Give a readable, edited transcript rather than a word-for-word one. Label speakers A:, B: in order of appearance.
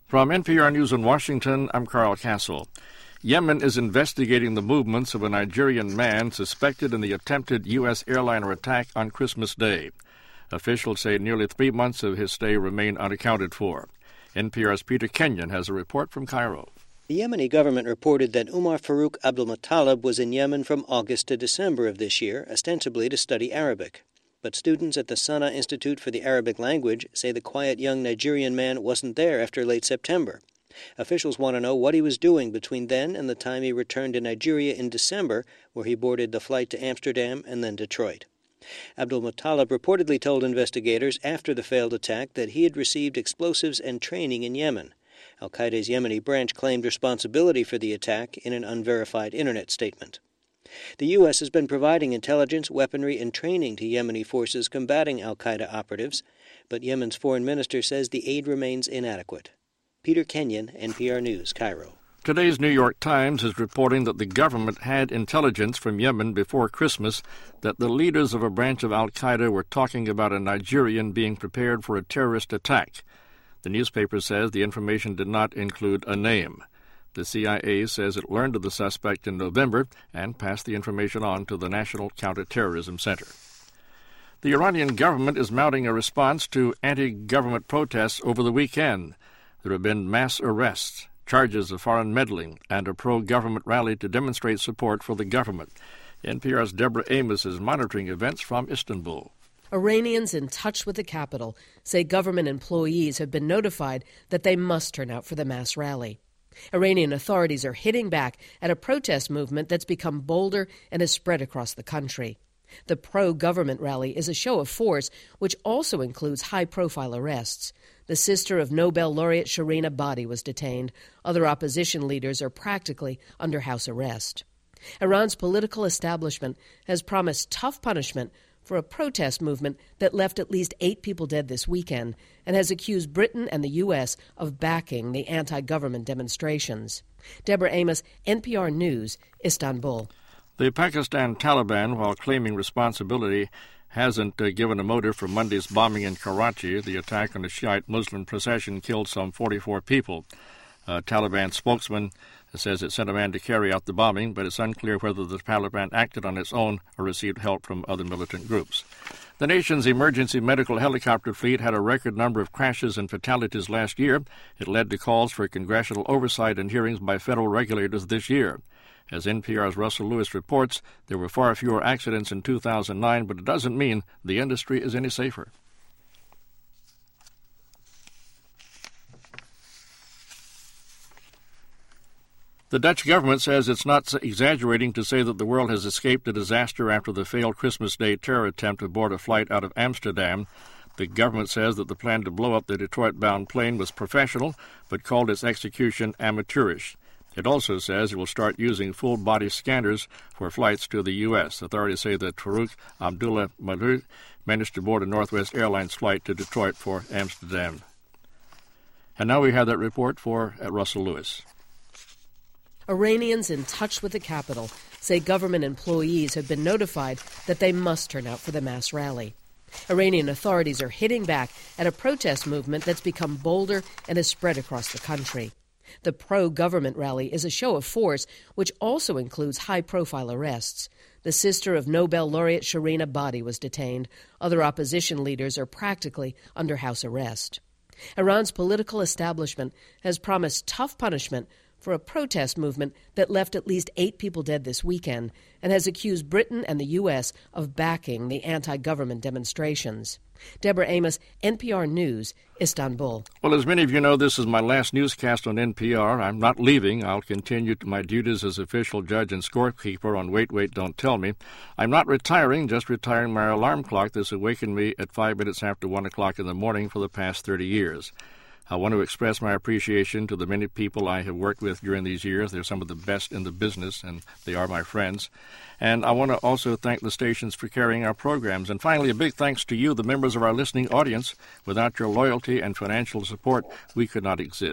A: From NPR News in Washington, I'm Carl Castle. Yemen is investigating the movements of a Nigerian man suspected in the attempted U.S. airliner attack on Christmas Day. Officials say nearly 3 months of his stay remain unaccounted for. NPR's Peter Kenyon has a report from Cairo.
B: The Yemeni government reported that Umar Farouk Abdulmuttalib was in Yemen from August to December of this year, ostensibly to study Arabic. But students at the Sana Institute for the Arabic Language say the quiet young Nigerian man wasn't there after late September. Officials want to know what he was doing between then and the time he returned to Nigeria in December, where he boarded the flight to Amsterdam and then Detroit. Abdulmuttalib reportedly told investigators after the failed attack that he had received explosives and training in Yemen. Al-Qaeda's Yemeni branch claimed responsibility for the attack in an unverified internet statement. The U.S. has been providing intelligence, weaponry, and training to Yemeni forces combating al-Qaeda operatives, but Yemen's foreign minister says the aid remains inadequate. Peter Kenyon, NPR News, Cairo.
A: Today's New York Times is reporting that the government had intelligence from Yemen before Christmas that the leaders of a branch of al-Qaeda were talking about a Nigerian being prepared for a terrorist attack. The newspaper says the information did not include a name. The CIA says it learned of the suspect in November and passed the information on to the National Counterterrorism Center. The Iranian government is mounting a response to anti-government protests over the weekend. There have been mass arrests, charges of foreign meddling, and a pro-government rally to demonstrate support for the government. NPR's Deborah Amos is monitoring events from Istanbul.
C: Iranians in touch with the capital say government employees have been notified that they must turn out for the mass rally. Iranian authorities are hitting back at a protest movement that's become bolder and has spread across the country. The pro-government rally is a show of force, which also includes high-profile arrests. The sister of Nobel laureate Shirin Ebadi was detained. Other opposition leaders are practically under house arrest. Iran's political establishment has promised tough punishment for a protest movement that left at least 8 people dead this weekend and has accused Britain and the U.S. of backing the anti-government demonstrations. Deborah Amos, NPR News, Istanbul.
A: The Pakistan Taliban, while claiming responsibility, hasn't given a motive for Monday's bombing in Karachi. The attack on a Shiite Muslim procession killed some 44 people. A Taliban spokesman says it sent a man to carry out the bombing, but it's unclear whether the Taliban acted on its own or received help from other militant groups. The nation's emergency medical helicopter fleet had a record number of crashes and fatalities last year. It led to calls for congressional oversight and hearings by federal regulators this year. As NPR's Russell Lewis reports, there were far fewer accidents in 2009, but it doesn't mean the industry is any safer. The Dutch government says it's not exaggerating to say that the world has escaped a disaster after the failed Christmas Day terror attempt aboard a flight out of Amsterdam. The government says that the plan to blow up the Detroit-bound plane was professional, but called its execution amateurish. It also says it will start using full-body scanners for flights to the U.S. Authorities say that Farouk Abdullah Malhoud managed to board a Northwest Airlines flight to Detroit for Amsterdam. And now we have that report at Russell Lewis.
C: Iranians in touch with the capital say government employees have been notified that they must turn out for the mass rally. Iranian authorities are hitting back at a protest movement that's become bolder and has spread across the country. The pro-government rally is a show of force, which also includes high-profile arrests. The sister of Nobel laureate Shirin Ebadi was detained. Other opposition leaders are practically under house arrest. Iran's political establishment has promised tough punishment for a protest movement that left at least 8 people dead this weekend and has accused Britain and the U.S. of backing the anti-government demonstrations. Deborah Amos, NPR News, Istanbul.
A: Well, as many of you know, this is my last newscast on NPR. I'm not leaving. I'll continue to my duties as official judge and scorekeeper on Wait, Wait, Don't Tell Me. I'm not retiring, just retiring my alarm clock that's awakened me at 5 minutes after 1 o'clock in the morning for the past 30 years. I want to express my appreciation to the many people I have worked with during these years. They're some of the best in the business, and they are my friends. And I want to also thank the stations for carrying our programs. And finally, a big thanks to you, the members of our listening audience. Without your loyalty and financial support, we could not exist.